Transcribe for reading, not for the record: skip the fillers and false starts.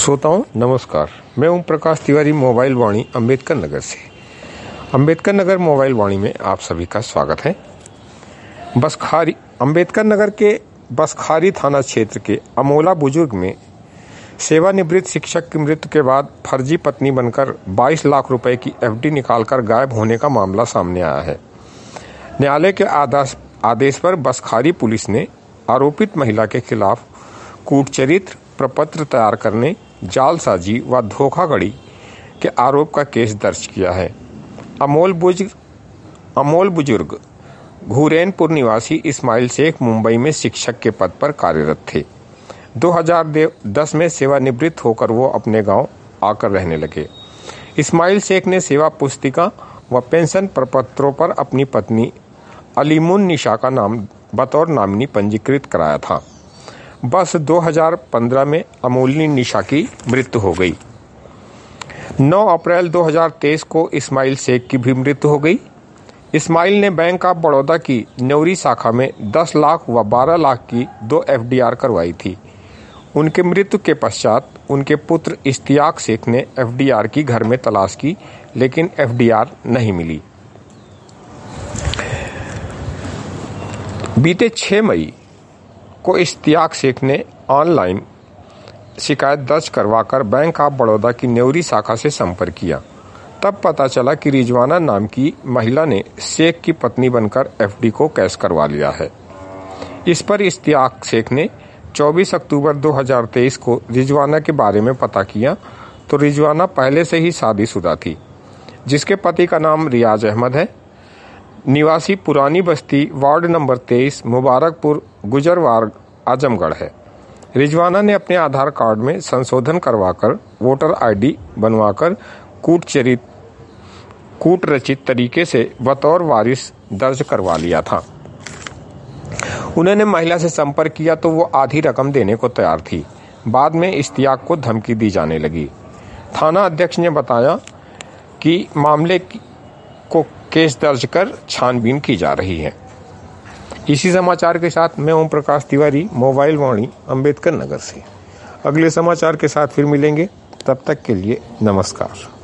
श्रोताओं नमस्कार। मैं ओम प्रकाश तिवारी मोबाइल वाणी अंबेडकर नगर से। अंबेडकर नगर मोबाइल वाणी में आप सभी का स्वागत है। अंबेडकर नगर के बसखारी थाना क्षेत्र के अमोला बुजुर्ग में सेवानिवृत्त शिक्षक की मृत्यु के बाद फर्जी पत्नी बनकर 22 लाख रुपए की एफडी निकालकर गायब होने का मामला सामने आया है। न्यायालय के आदेश पर बसखारी पुलिस ने आरोपित महिला के खिलाफ कूटचरित्र प्रपत्र तैयार करने, जालसाजी व धोखाधड़ी के आरोप का केस दर्ज किया है। अमोल बुजुर्ग घुरेनपुर निवासी इस्माइल शेख मुंबई में शिक्षक के पद पर कार्यरत थे। 2010 में सेवानिवृत्त होकर वो अपने गांव आकर रहने लगे। इस्माइल शेख ने सेवा पुस्तिका व पेंशन प्रपत्रों पर अपनी पत्नी अलीमुन निशा का नाम बतौर नामिनी पंजीकृत कराया था। बस 2015 में अमोलिनी निशा की मृत्यु हो गई। 9 अप्रैल 2023 को इस्माइल शेख की भी मृत्यु हो गई। इस्माइल ने बैंक ऑफ बड़ौदा की न्योरी शाखा में 10 लाख व 12 लाख की 2 एफडीआर करवाई थी। उनके मृत्यु के पश्चात उनके पुत्र इश्तियाक शेख ने एफडीआर की घर में तलाश की, लेकिन एफडीआर नहीं मिली। बीते 6 मई को इश्तियाक शेख ने ऑनलाइन शिकायत दर्ज करवाकर बैंक ऑफ बड़ौदा की न्योरी शाखा से संपर्क किया। तब पता चला कि रिजवाना नाम की महिला ने शेख की पत्नी बनकर एफडी को कैश करवा लिया है। इस पर इश्तियाक शेख ने 24 अक्टूबर 2023 को रिजवाना के बारे में पता किया तो रिजवाना पहले से ही शादीशुदा थी, जिसके पति का नाम रियाज अहमद है, निवासी पुरानी बस्ती वार्ड नंबर 23 मुबारकपुर गुजरवार आजमगढ़ है। रिजवाना ने अपने आधार कार्ड में संशोधन करवाकर वोटर आईडी बनवाकर कूटरचित तरीके से बतौर वारिस दर्ज करवा लिया था। उन्होंने महिला से संपर्क किया तो वो आधी रकम देने को तैयार थी। बाद में इश्तियाक को धमकी दी जाने लगी। थाना अध्यक्ष ने बताया कि मामले को केस दर्ज कर छानबीन की जा रही है। इसी समाचार के साथ मैं ओम प्रकाश तिवारी मोबाइल वाणी अंबेडकर नगर से। अगले समाचार के साथ फिर मिलेंगे, तब तक के लिए नमस्कार।